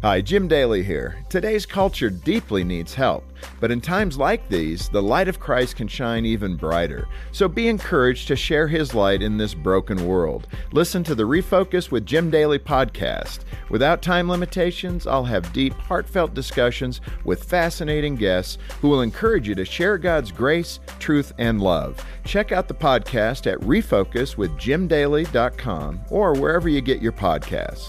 Hi, Jim Daly here. Today's culture deeply needs help, but in times like these, the light of Christ can shine even brighter. So be encouraged to share His light in this broken world. Listen to the Refocus with Jim Daly podcast. Without time limitations, I'll have deep, heartfelt discussions with fascinating guests who will encourage you to share God's grace, truth, and love. Check out the podcast at refocuswithjimdaly.com or wherever you get your podcasts.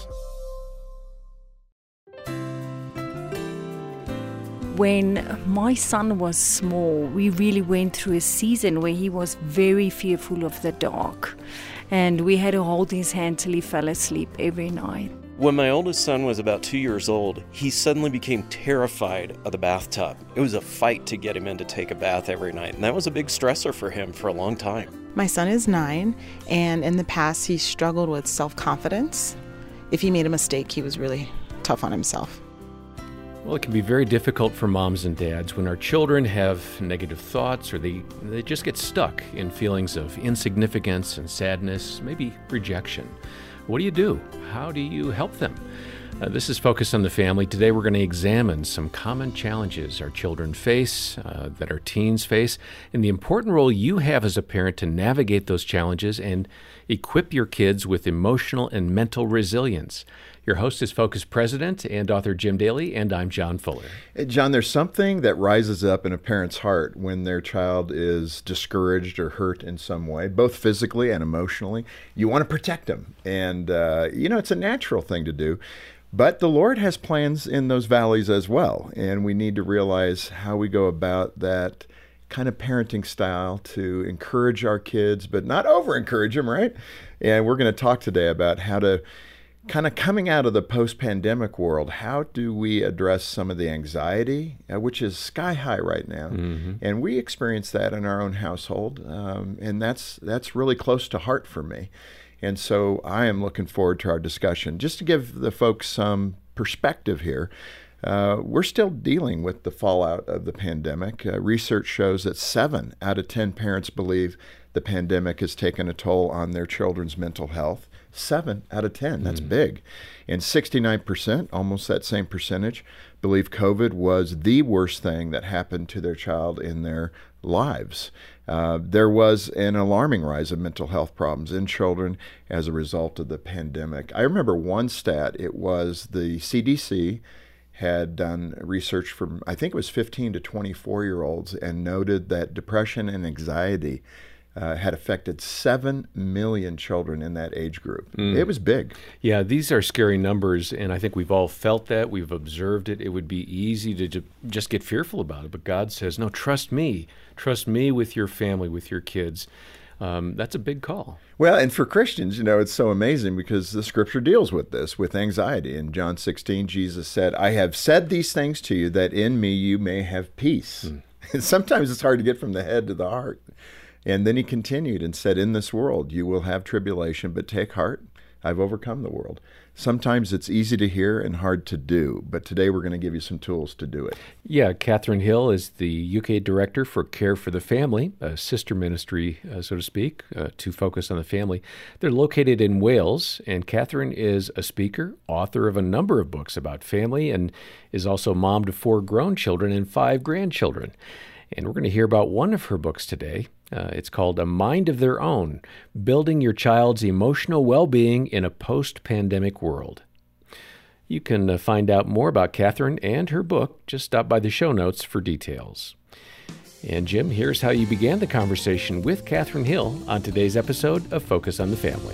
When my son was small, we really went through a season where he was very fearful of the dark. And we had to hold his hand till he fell asleep every night. When my oldest son was about 2 years old, he suddenly became terrified of the bathtub. It was a fight to get him in to take a bath every night, and that was a big stressor for him for a long time. My son is 9, and in the past he struggled with self-confidence. If he made a mistake, he was really tough on himself. Well, it can be very difficult for moms and dads when our children have negative thoughts or they just get stuck in feelings of insignificance and sadness, maybe rejection. What do? How do you help them? This is Focus on the Family. Today we're going to examine some common challenges our children face, that our teens face, and the important role you have as a parent to navigate those challenges and equip your kids with emotional and mental resilience. Your host is Focus President and author Jim Daly, and I'm John Fuller. Hey, John, there's something that rises up in a parent's heart when their child is discouraged or hurt in some way, both physically and emotionally. You want to protect them, and it's a natural thing to do. But the Lord has plans in those valleys as well, and we need to realize how we go about that kind of parenting style to encourage our kids, but not over-encourage them, right? And we're going to talk today about how to kind of coming out of the post-pandemic world, how do we address some of the anxiety, which is sky high right now? Mm-hmm. And we experience that in our own household, and that's really close to heart for me. And so I am looking forward to our discussion. Just to give the folks some perspective here, we're still dealing with the fallout of the pandemic. Research shows that 7 out of 10 parents believe the pandemic has taken a toll on their children's mental health. 7 out of 10, that's big. And 69%, almost that same percentage, believe COVID was the worst thing that happened to their child in their lives. There was an alarming rise of mental health problems in children as a result of the pandemic. I remember one stat, it was the CDC had done research from, I think it was 15 to 24-year-olds, and noted that depression and anxiety had affected 7 million children in that age group. It was big. Yeah, these are scary numbers, and I think we've all felt that. We've observed it. It would be easy to just get fearful about it, but God says, no, trust me. Trust me with your family, with your kids. That's a big call. Well, and for Christians, it's so amazing because the Scripture deals with this, with anxiety. In John 16, Jesus said, I have said these things to you that in me you may have peace. And sometimes it's hard to get from the head to the heart. And then he continued and said, in this world you will have tribulation, but take heart, I've overcome the world. Sometimes it's easy to hear and hard to do, but today we're going to give you some tools to do it. Yeah, Catherine Hill is the UK Director for Care for the Family, a sister ministry, so to speak, to Focus on the Family. They're located in Wales, and Catherine is a speaker, author of a number of books about family, and is also mom to 4 grown children and 5 grandchildren. And we're going to hear about one of her books today. It's called A Mind of Their Own, Building Your Child's Emotional Well-Being in a Post-Pandemic World. You can find out more about Catherine and her book. Just stop by the show notes for details. And Jim, here's how you began the conversation with Catherine Hill on today's episode of Focus on the Family.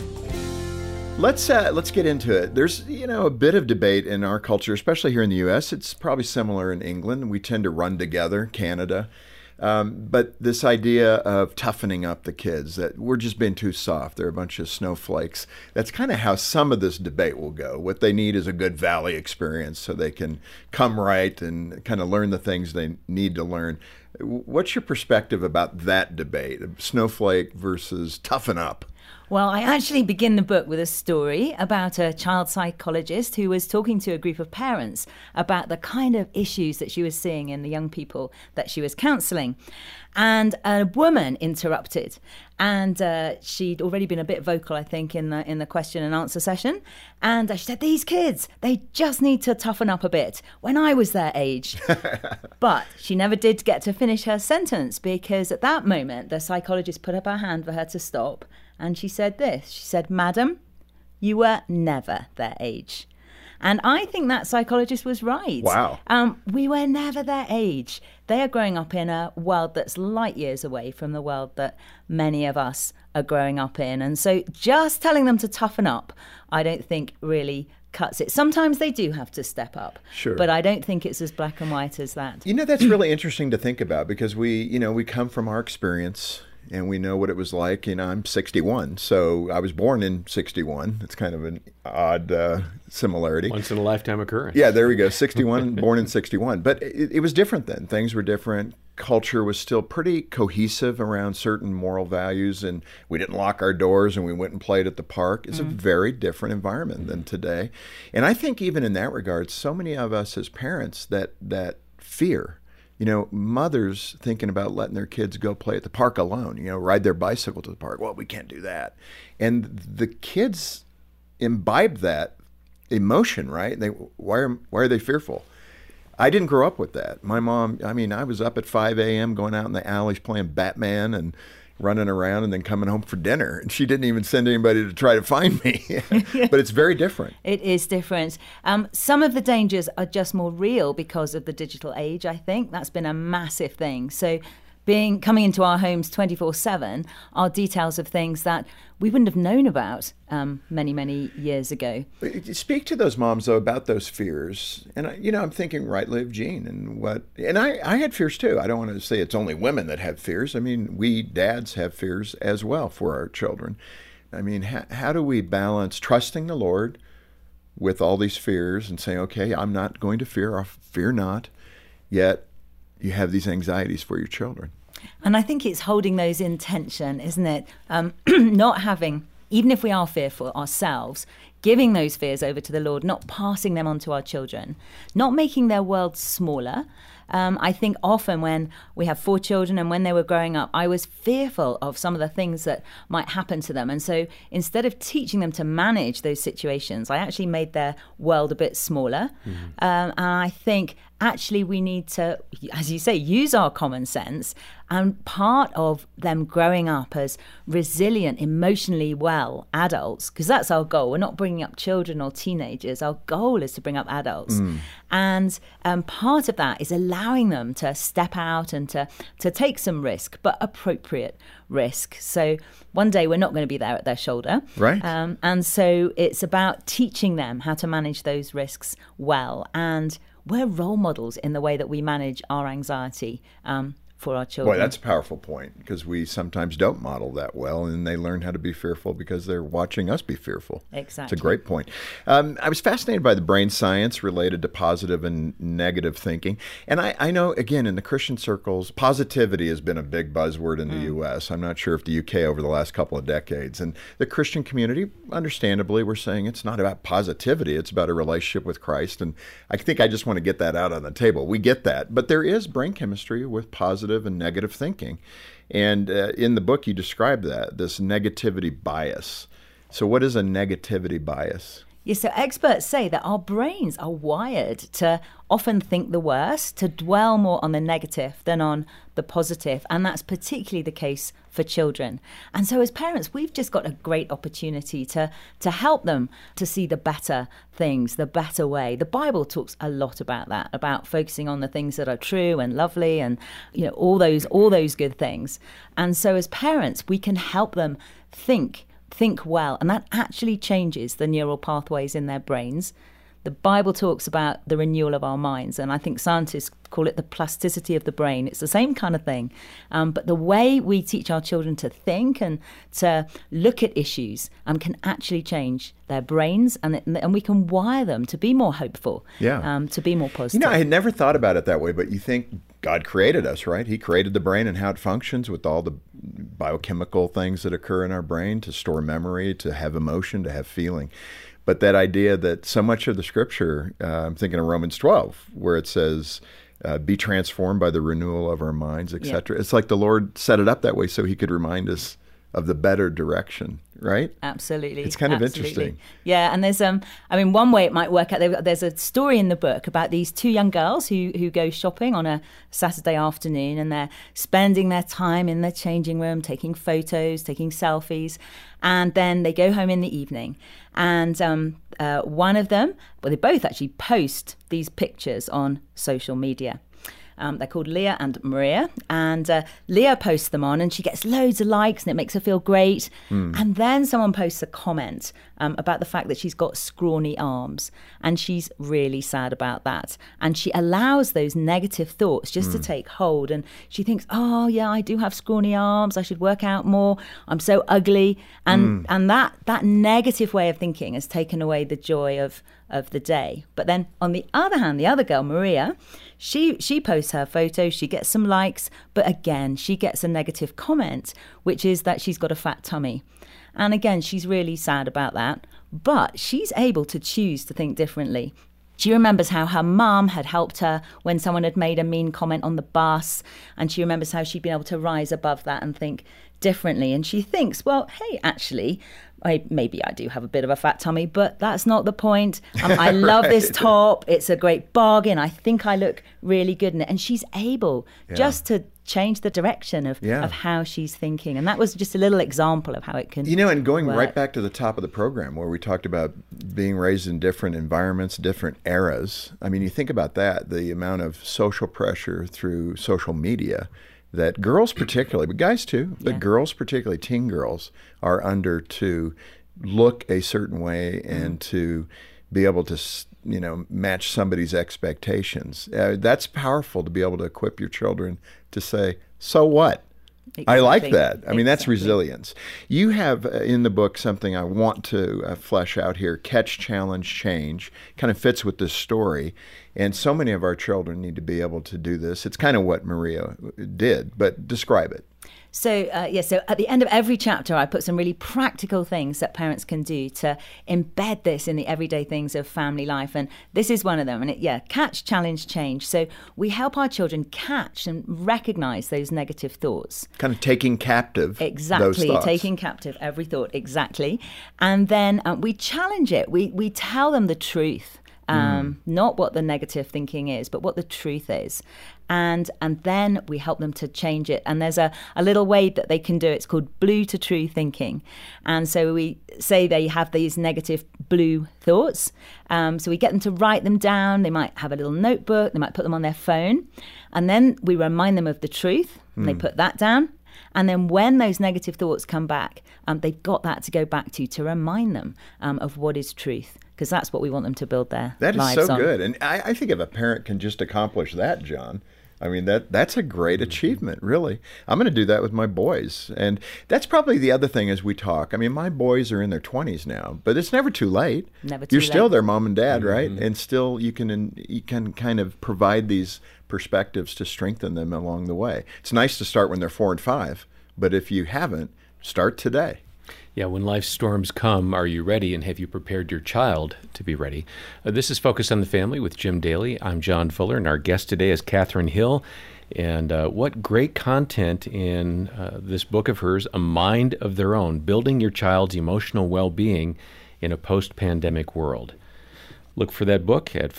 Let's get into it. There's, a bit of debate in our culture, especially here in the U.S. It's probably similar in England. We tend to run together, Canada. But this idea of toughening up the kids, that we're just being too soft, they're a bunch of snowflakes. That's kind of how some of this debate will go. What they need is a good valley experience so they can come right and kind of learn the things they need to learn. What's your perspective about that debate, snowflake versus toughen up? Well, I actually begin the book with a story about a child psychologist who was talking to a group of parents about the kind of issues that she was seeing in the young people that she was counselling. And a woman interrupted, and she'd already been a bit vocal, I think, in the question and answer session. And she said, "These kids, they just need to toughen up a bit. When I was their age." But she never did get to finish her sentence, because at that moment, the psychologist put up her hand for her to stop. And she said this. She said, "Madam, you were never their age." And I think that psychologist was right. Wow. We were never their age. They are growing up in a world that's light years away from the world that many of us are growing up in. And so just telling them to toughen up, I don't think really cuts it. Sometimes they do have to step up. Sure. But I don't think it's as black and white as that. You know, that's really interesting to think about, because we come from our experience. And we know what it was like. You know, I'm 61, so I was born in 61. It's kind of an odd similarity. Once in a lifetime occurrence. Yeah, there we go. 61, born in 61. But it was different then. Things were different. Culture was still pretty cohesive around certain moral values, and we didn't lock our doors and we went and played at the park. It's a very different environment than today. And I think even in that regard, so many of us as parents that fear. You know, mothers thinking about letting their kids go play at the park alone, ride their bicycle to the park. Well, we can't do that. And the kids imbibe that emotion, right? Why are they fearful? I didn't grow up with that. My mom, I was up at 5 a.m. going out in the alleys playing Batman and running around and then coming home for dinner. And she didn't even send anybody to try to find me. But it's very different. It is different. Some of the dangers are just more real because of the digital age, I think. That's been a massive thing. So coming into our homes 24/7 are details of things that we wouldn't have known about many, many years ago. Speak to those moms, though, about those fears. And, I'm thinking rightly of Jean and I had fears, too. I don't want to say it's only women that have fears. We dads have fears as well for our children. How do we balance trusting the Lord with all these fears and saying, okay, I'm not going to fear, or fear not, yet you have these anxieties for your children? And I think it's holding those in tension, isn't it? Not having, even if we are fearful ourselves, giving those fears over to the Lord, not passing them on to our children, not making their world smaller. I think often when we have 4 children and when they were growing up, I was fearful of some of the things that might happen to them. And so instead of teaching them to manage those situations, I actually made their world a bit smaller. And I think actually we need to, as you say, use our common sense. And part of them growing up as resilient, emotionally well adults, because that's our goal. We're not bringing up children or teenagers. Our goal is to bring up adults. And part of that is allowing them to step out and to take some risk, but appropriate risk. So one day we're not going to be there at their shoulder. Right. And so it's about teaching them how to manage those risks well. And we're role models in the way that we manage our anxiety for our children. Boy, that's a powerful point, because we sometimes don't model that well, and they learn how to be fearful because they're watching us be fearful. Exactly. It's a great point. I was fascinated by the brain science related to positive and negative thinking. And I know, again, in the Christian circles, positivity has been a big buzzword in the U.S. I'm not sure if the U.K. over the last couple of decades. And the Christian community, understandably, we're saying it's not about positivity. It's about a relationship with Christ. And I think I just want to get that out on the table. We get that. But there is brain chemistry with positive and negative thinking. And in the book, you describe this negativity bias. So what is a negativity bias? Yes, so experts say that our brains are wired to often think the worst, to dwell more on the negative than on the positive. And that's particularly the case for children. And so as parents, we've just got a great opportunity to help them to see the better things, the better way. The Bible talks a lot about that, about focusing on the things that are true and lovely and all those good things. And so as parents, we can help them think well, and that actually changes the neural pathways in their brains. The Bible talks about the renewal of our minds, and I think scientists call it the plasticity of the brain. It's the same kind of thing. But the way we teach our children to think and to look at issues can actually change their brains, and we can wire them to be more hopeful, to be more positive. I had never thought about it that way, but you think God created us, right? He created the brain and how it functions with all the biochemical things that occur in our brain to store memory, to have emotion, to have feeling. But that idea that so much of the scripture, I'm thinking of Romans 12, where it says, be transformed by the renewal of our minds, etc. It's like the Lord set it up that way so he could remind us of the better direction, right? Absolutely. It's kind of interesting. Yeah, and there's one way it might work out, there's a story in the book about these two young girls who go shopping on a Saturday afternoon, and they're spending their time in the changing room, taking photos, taking selfies, and then they go home in the evening. And one of them, they both actually post these pictures on social media. They're called Leah and Maria, and Leah posts them on, and she gets loads of likes, and it makes her feel great. And then someone posts a comment about the fact that she's got scrawny arms, and she's really sad about that. And she allows those negative thoughts just to take hold, and she thinks, oh yeah, I do have scrawny arms, I should work out more, I'm so ugly. And that negative way of thinking has taken away the joy of the day. But then on the other hand, the other girl, Maria, she posts her photo, she gets some likes, but again, she gets a negative comment, which is that she's got a fat tummy. And again, she's really sad about that, but she's able to choose to think differently. She remembers how her mum had helped her when someone had made a mean comment on the bus, and she remembers how she'd been able to rise above that and think differently. And she thinks, well, hey, actually, maybe I do have a bit of a fat tummy, but that's not the point. I love this top. It's a great bargain. I think I look really good in it. And she's able just to change the direction of how she's thinking. And that was just a little example of how it can and going work. Right back to the top of the program where we talked about being raised in different environments, different eras. I mean, you think about that, the amount of social pressure through social media that girls particularly, but guys too, but girls particularly, teen girls, are under to look a certain way and to be able to, match somebody's expectations. That's powerful to be able to equip your children to say, so what? Exactly. I like that. I mean, that's resilience. You have in the book something I want to flesh out here, Catch, Challenge, Change. Kind of fits with this story. And so many of our children need to be able to do this. It's kind of what Maria did, but describe it. So at the end of every chapter, I put some really practical things that parents can do to embed this in the everyday things of family life. And this is one of them. And catch, challenge, change. So we help our children catch and recognize those negative thoughts. Kind of taking captive those thoughts. Taking captive every thought, exactly. And then we challenge it. We tell them the truth. Not what the negative thinking is, but what the truth is. And then we help them to change it. And there's a little way that they can do it. It's called blue to true thinking. And so we say they have these negative blue thoughts. So we get them to write them down. They might have a little notebook. They might put them on their phone. And then we remind them of the truth. And they put that down. And then when those negative thoughts come back, they've got that to go back to remind them of what is truth. Because that's what we want them to build their lives on. That is so good. And I think if a parent can just accomplish that, John, I mean, that's a great achievement, really. I'm going to do that with my boys. And that's probably the other thing as we talk. I mean, my boys are in their 20s now, but it's never too late. You're still their mom and dad, right? And still you can kind of provide these perspectives to strengthen them along the way. It's nice to start when they're 4 and 5, but if you haven't, start today. Yeah, when life's storms come, are you ready, and have you prepared your child to be ready? This is Focus on the Family with Jim Daly. I'm John Fuller, and our guest today is Catherine Hill. And what great content in this book of hers, A Mind of Their Own, Building Your Child's Emotional Well-Being in a Post-Pandemic World. Look for that book at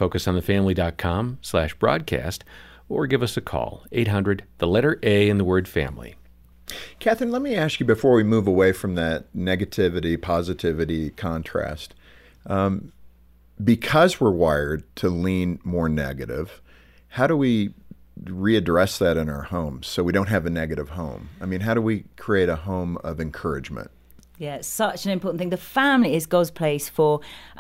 focusonthefamily.com/broadcast, or give us a call, 800, the letter A in the word family. Catherine, let me ask you before we move away from that negativity, positivity contrast. Because we're wired to lean more negative, how do we readdress that in our homes so we don't have a negative home? I mean, how do we create a home of encouragement? Yeah, it's such an important thing. The family is God's place for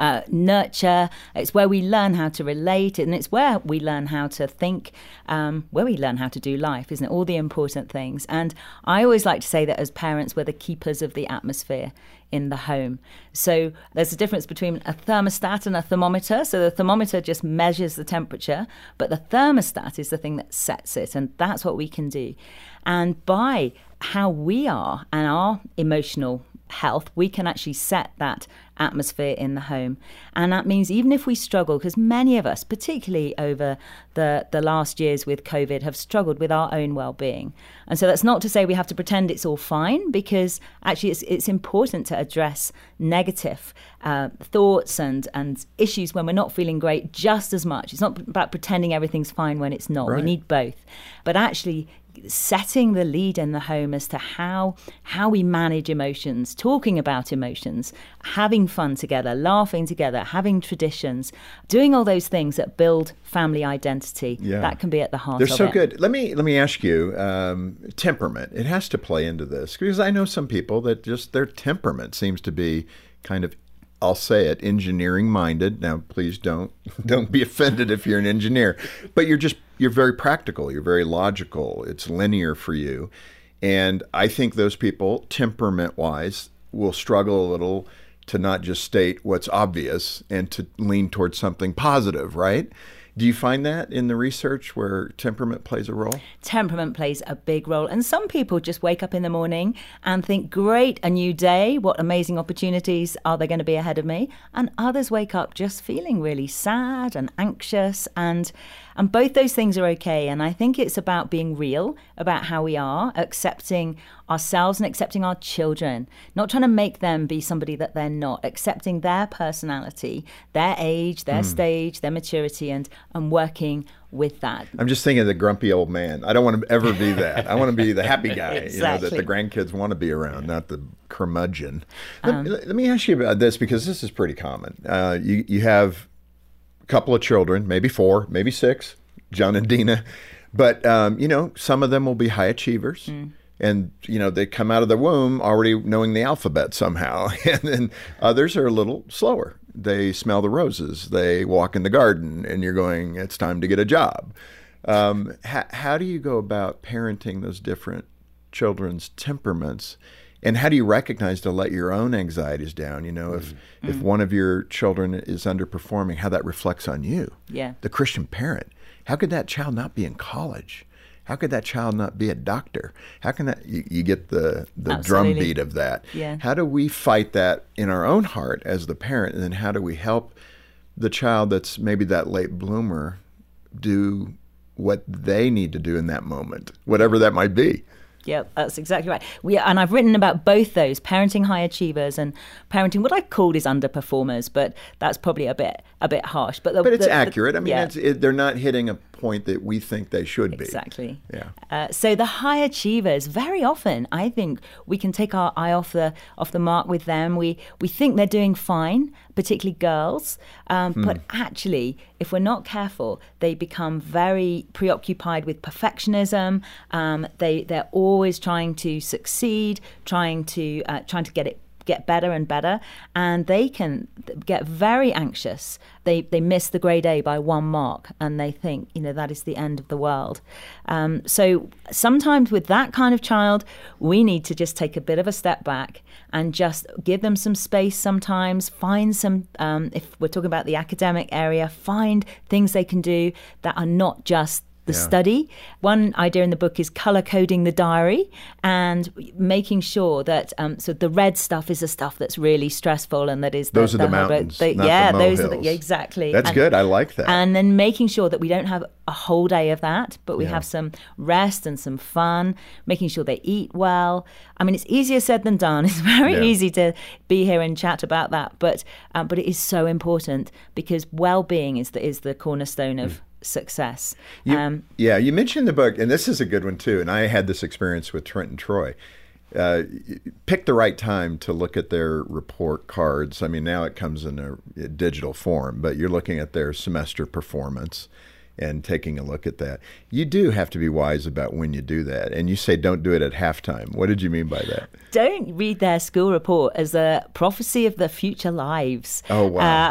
nurture. It's where we learn how to relate, and it's where we learn how to think, where we learn how to do life, isn't it? All the important things. And I always like to say that as parents, we're the keepers of the atmosphere in the home. So there's a difference between a thermostat and a thermometer. So the thermometer just measures the temperature, but the thermostat is the thing that sets it, and that's what we can do. And by how we are and our emotional health, we can actually set that atmosphere in the home. And that means even if we struggle, because many of us, particularly over the last years with COVID, have struggled with our own well-being. And so that's not to say we have to pretend it's all fine, because actually it's important to address negative thoughts and issues when we're not feeling great just as much. It's not about pretending everything's fine when it's not. Right. We need both. But actually setting the lead in the home as to how we manage emotions, talking about emotions, having fun together, laughing together, having traditions, doing all those things that build family identity. Yeah. That can be at the heart of it. They're so good. Let me ask you, temperament. It has to play into this, because I know some people that just their temperament seems to be kind of, I'll say it, engineering minded. Now, please don't be offended if you're an engineer, but you're very practical. You're very logical. It's linear for you. And I think those people, temperament wise, will struggle a little to not just state what's obvious and to lean towards something positive, right? Do you find that in the research where temperament plays a role? Temperament plays a big role. And some people just wake up in the morning and think, great, a new day. What amazing opportunities are there going to be ahead of me? And others wake up just feeling really sad and anxious. And both those things are okay. And I think it's about being real about how we are, accepting ourselves and accepting our children, not trying to make them be somebody that they're not, accepting their personality, their age, their stage, their maturity, and working with that. I'm just thinking of the grumpy old man. I don't want to ever be that. I want to be the happy guy, exactly. That the grandkids want to be around, not the curmudgeon. Let me ask you about this, because this is pretty common. You have a couple of children, maybe 4, maybe 6, John and Dina, but some of them will be high achievers. And, they come out of the womb already knowing the alphabet somehow. And then others are a little slower. They smell the roses. They walk in the garden, and you're going, it's time to get a job. How do you go about parenting those different children's temperaments? And how do you recognize to let your own anxieties down? If one of your children is underperforming, how that reflects on you, the Christian parent. How could that child not be in college? How could that child not be a doctor? How can that, you get the drumbeat of that. Yeah. How do we fight that in our own heart as the parent? And then how do we help the child that's maybe that late bloomer do what they need to do in that moment, whatever that might be? Yeah, that's exactly right. And I've written about both those, parenting high achievers and parenting what I've called is underperformers, but that's probably a bit harsh. But it's accurate. I mean, they're not hitting a point that we think they should be. Exactly. Yeah. So the high achievers, very often, I think we can take our eye off the mark with them. We think they're doing fine, particularly girls, but actually, if we're not careful, they become very preoccupied with perfectionism. They're always trying to succeed, trying to get better and better, and they can get very anxious. They miss the grade A by 1 mark, and they think, that is the end of the world. So sometimes with that kind of child, we need to just take a bit of a step back and just give them some space sometimes, find some, if we're talking about the academic area, find things they can do that are not just the study. One idea in the book is color coding the diary and making sure that so the red stuff is the stuff that's really stressful and that is those are the mountains, not the molehills. Exactly. That's good. I like that. And then making sure that we don't have a whole day of that, but we have some rest and some fun, making sure they eat well. I mean, it's easier said than done. It's very easy to be here and chat about that, but it is so important because well-being is the cornerstone of success. You mentioned in the book, and this is a good one too, and I had this experience with Trent and Troy. Pick the right time to look at their report cards. I mean, now it comes in a digital form, but you're looking at their semester performance. and taking a look at that. You do have to be wise about when you do that. And you say don't do it at halftime. What did you mean by that? Don't read their school report as a prophecy of their future lives. Oh, wow.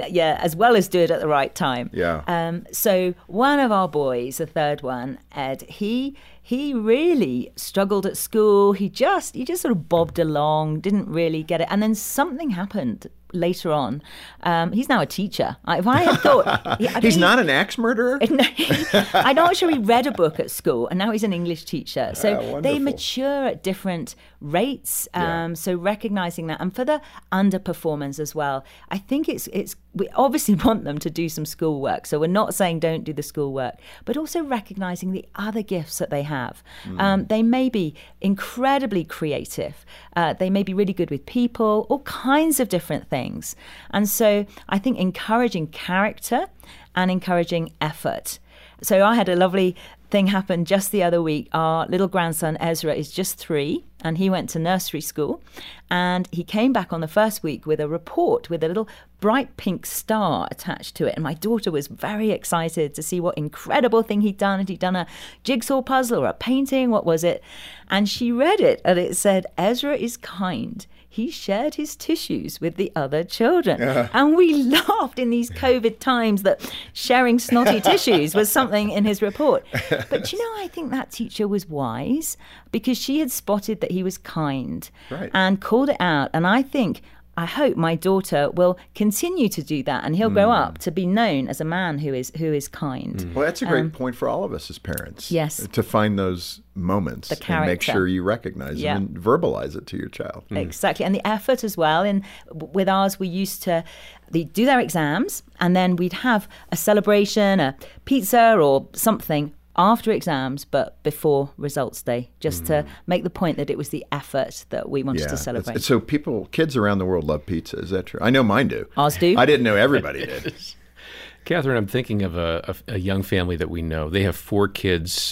As well as do it at the right time. Yeah. So one of our boys, the third one, Ed, he really struggled at school. He just sort of bobbed along, didn't really get it. And then something happened later on. He's now a teacher. If I had thought... He's not an axe murderer? I'm not sure he read a book at school, and now he's an English teacher. So they wonderful. mature at different rates. So recognizing that. And for the underperformers as well, I think we obviously want them to do some schoolwork. So we're not saying don't do the schoolwork, but also recognizing the other gifts that they have. They may be incredibly creative. They may be really good with people, all kinds of different things. And so I think encouraging character and encouraging effort. So I had a lovely thing happen just the other week. Our little grandson Ezra is just 3 and he went to nursery school, and he came back on the first week with a report with a little bright pink star attached to it. And my daughter was very excited to see what incredible thing he'd done. Had he done a jigsaw puzzle or a painting? What was it? And she read it, and it said, Ezra is kind. He shared his tissues with the other children. And we laughed in these COVID times that sharing snotty tissues was something in his report. But I think that teacher was wise because she had spotted that he was kind and called it out. And I hope my daughter will continue to do that, and he'll grow up to be known as a man who is kind. Well, that's a great point for all of us as parents. Yes. To find those moments and make sure you recognize them and verbalize it to your child. Exactly. And the effort as well. And with ours, we used to do their exams, and then we'd have a celebration, a pizza or something after exams, but before results day, just to make the point that it was the effort that we wanted to celebrate. So kids around the world love pizza. Is that true? I know mine do. Ours do. I didn't know everybody did. Catherine, I'm thinking of a young family that we know. They have 4 kids,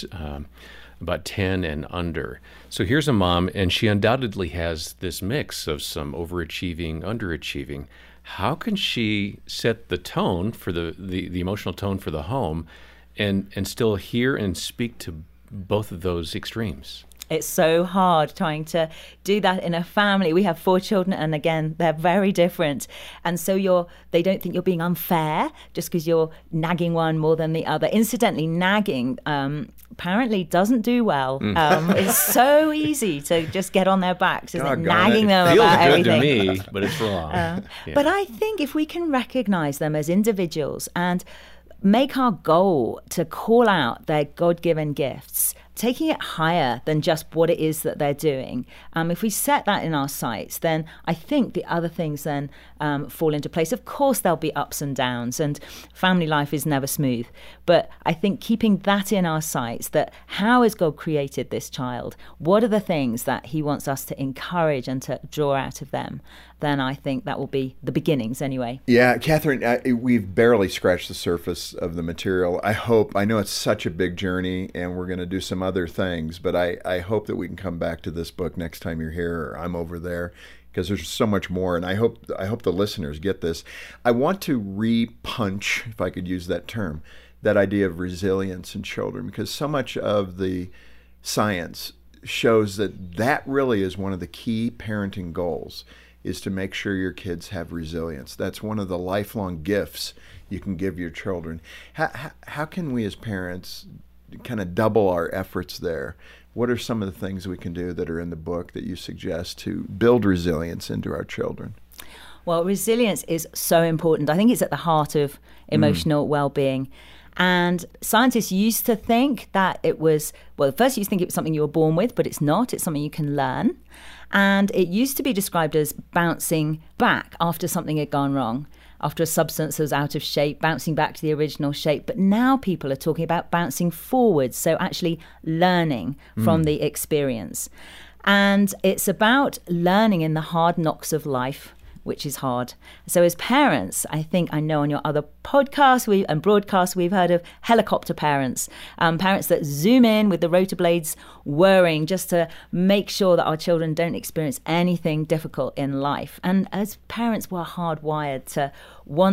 about 10 and under. So here's a mom, and she undoubtedly has this mix of some overachieving, underachieving. How can she set the tone for the emotional tone for the home and still hear and speak to both of those extremes? It's so hard trying to do that in a family. We have 4 children, and again, they're very different. And so they don't think you're being unfair just because you're nagging one more than the other. Incidentally, nagging apparently doesn't do well. It's so easy to just get on their backs, isn't it? Nagging them about everything. Feels good to me, but it's wrong. But I think if we can recognize them as individuals and make our goal to call out their God-given gifts, taking it higher than just what it is that they're doing. If we set that in our sights, then I think the other things then fall into place. Of course, there'll be ups and downs, and family life is never smooth. But I think keeping that in our sights, that how has God created this child? What are the things that he wants us to encourage and to draw out of them? Then I think that will be the beginnings anyway. Yeah, Catherine, we've barely scratched the surface of the material. I know it's such a big journey, and we're going to do some other things, but I hope that we can come back to this book next time you're here or I'm over there, because there's so much more, and I hope the listeners get this. I want to re-punch, if I could use that term, that idea of resilience in children, because so much of the science shows that really is one of the key parenting goals, is to make sure your kids have resilience. That's one of the lifelong gifts you can give your children. How can we as parents kind of double our efforts there? What are some of the things we can do that are in the book that you suggest to build resilience into our children? Well, resilience is so important. I think it's at the heart of emotional well-being. And scientists used to think that it was, well, first you used to think it was something you were born with, but it's not. It's something you can learn. And it used to be described as bouncing back after something had gone wrong, after a substance was out of shape, bouncing back to the original shape. But now people are talking about bouncing forwards, so actually learning from the experience. And it's about learning in the hard knocks of life, which is hard. So as parents, I know on your other podcasts and broadcasts, we've heard of helicopter parents, parents that zoom in with the rotor blades whirring just to make sure that our children don't experience anything difficult in life. And as parents, we're hardwired to want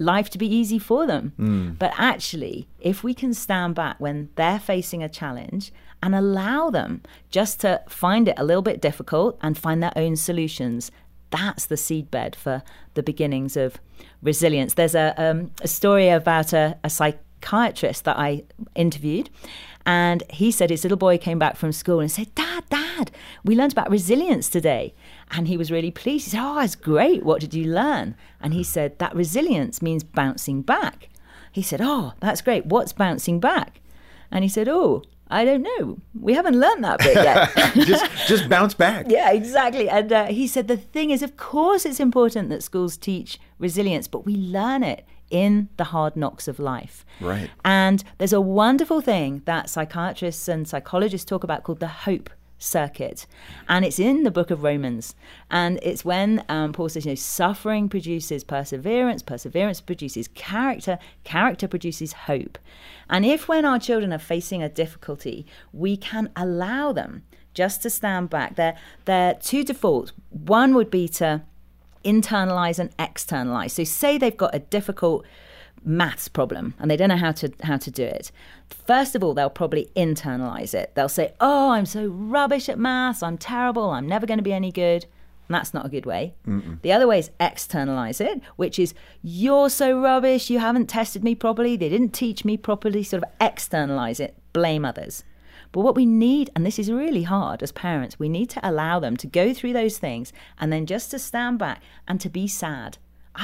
life to be easy for them. But actually, if we can stand back when they're facing a challenge and allow them just to find it a little bit difficult and find their own solutions, that's the seedbed for the beginnings of resilience. There's a story about a psychiatrist that I interviewed, and he said his little boy came back from school and said, Dad, we learned about resilience today. And he was really pleased. He said, oh, it's great. What did you learn? And he said, that resilience means bouncing back. He said, oh, that's great. What's bouncing back? And he said, oh, I don't know. We haven't learned that bit yet. just bounce back. Yeah, exactly. And he said, the thing is, of course, it's important that schools teach resilience, but we learn it in the hard knocks of life. Right. And there's a wonderful thing that psychiatrists and psychologists talk about called the hope circuit. And it's in the book of Romans. And it's when Paul says, suffering produces perseverance, perseverance produces character, character produces hope. And if when our children are facing a difficulty, we can allow them just to stand back, there are two defaults. One would be to internalize and externalize. So say they've got a difficult maths problem and they don't know how to do it. First of all, they'll probably internalize it. They'll say, oh, I'm so rubbish at maths, I'm terrible, I'm never going to be any good. And that's not a good way. The other way is externalize it, which is, you're so rubbish, you haven't tested me properly, they didn't teach me properly. Sort of externalize it, blame others. But what we need, and this is really hard as parents, we need to allow them to go through those things and then just to stand back and to be sad.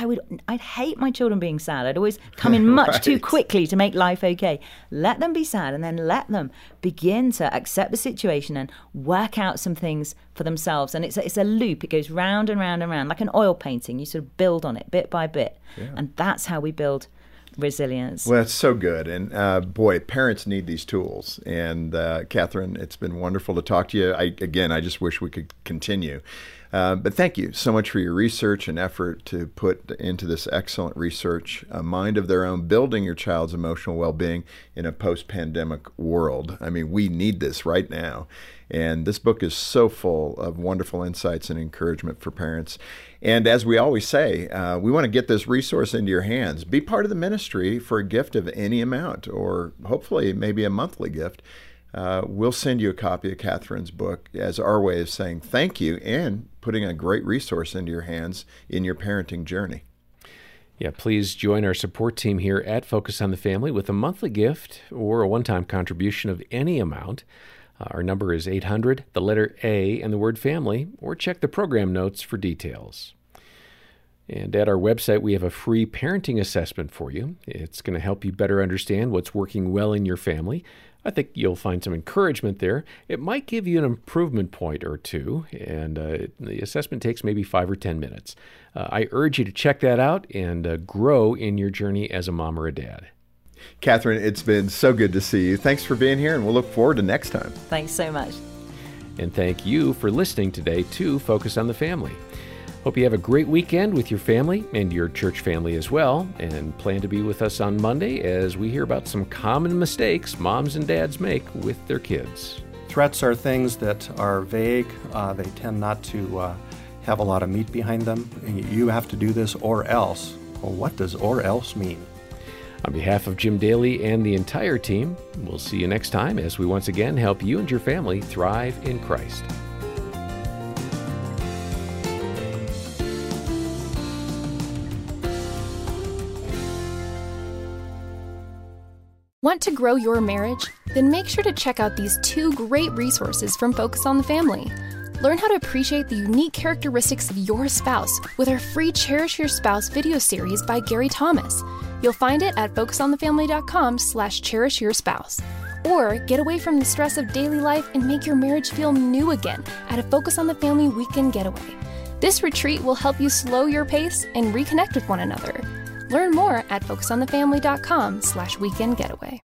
I'd hate my children being sad. I'd always come in much too quickly to make life okay. Let them be sad and then let them begin to accept the situation and work out some things for themselves. And it's a loop. It goes round and round and round, like an oil painting. You sort of build on it bit by bit. Yeah. And that's how we build resilience. Well, that's so good. And boy, parents need these tools. And Catherine, it's been wonderful to talk to you. I just wish we could continue. But thank you so much for your research and effort to put into this excellent research, A Mind of Their Own, Building Your Child's Emotional Well-Being in a Post-Pandemic World. I mean, we need this right now. And this book is so full of wonderful insights and encouragement for parents. And as we always say, we want to get this resource into your hands. Be part of the ministry for a gift of any amount, or hopefully maybe a monthly gift. We'll send you a copy of Catherine's book as our way of saying thank you and putting a great resource into your hands in your parenting journey. Yeah, please join our support team here at Focus on the Family with a monthly gift or a one-time contribution of any amount. Our number is 800, the letter A, and the word family, or check the program notes for details. And at our website, we have a free parenting assessment for you. It's going to help you better understand what's working well in your family. I think you'll find some encouragement there. It might give you an improvement point or two, and the assessment takes maybe 5 or 10 minutes. I urge you to check that out and grow in your journey as a mom or a dad. Catherine, it's been so good to see you. Thanks for being here, and we'll look forward to next time. Thanks so much. And thank you for listening today to Focus on the Family. Hope you have a great weekend with your family and your church family as well, and plan to be with us on Monday as we hear about some common mistakes moms and dads make with their kids. Threats are things that are vague. They tend not to have a lot of meat behind them. You have to do this or else. Well, what does or else mean? On behalf of Jim Daly and the entire team, we'll see you next time as we once again help you and your family thrive in Christ. Want to grow your marriage? Then make sure to check out these 2 great resources from Focus on the Family. Learn how to appreciate the unique characteristics of your spouse with our free Cherish Your Spouse video series by Gary Thomas. You'll find it at focusonthefamily.com/cherishyourspouse. Or get away from the stress of daily life and make your marriage feel new again at a Focus on the Family weekend getaway. This retreat will help you slow your pace and reconnect with one another. Learn more at focusonthefamily.com/weekend getaway.